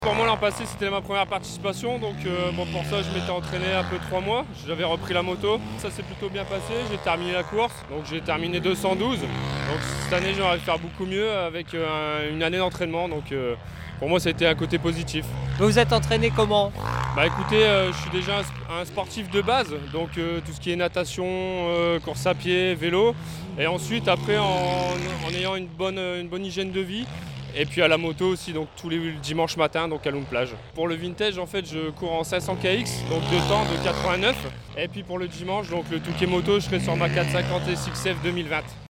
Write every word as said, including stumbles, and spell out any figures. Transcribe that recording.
Pour moi l'an passé c'était ma première participation, donc euh, bon, pour ça je m'étais entraîné un peu trois mois, j'avais repris la moto, ça s'est plutôt bien passé, j'ai terminé la course, donc j'ai terminé deux cent douze, donc cette année j'aurais pu faire beaucoup mieux avec euh, une année d'entraînement, donc euh, pour moi ça a été un côté positif. Vous vous êtes entraîné comment? Bah écoutez, euh, je suis déjà un, sp- un sportif de base, donc euh, tout ce qui est natation, euh, course à pied, vélo, et ensuite après en, en ayant une bonne, une bonne hygiène de vie, et puis à la moto aussi, donc tous les dimanches matin, donc à Lune Plage. Pour le vintage, en fait, je cours en cinq cents K X, donc deux temps de quatre-vingt-neuf, et puis pour le dimanche, donc le Touquet moto, je serai sur ma quatre cent cinquante S X F deux mille vingt.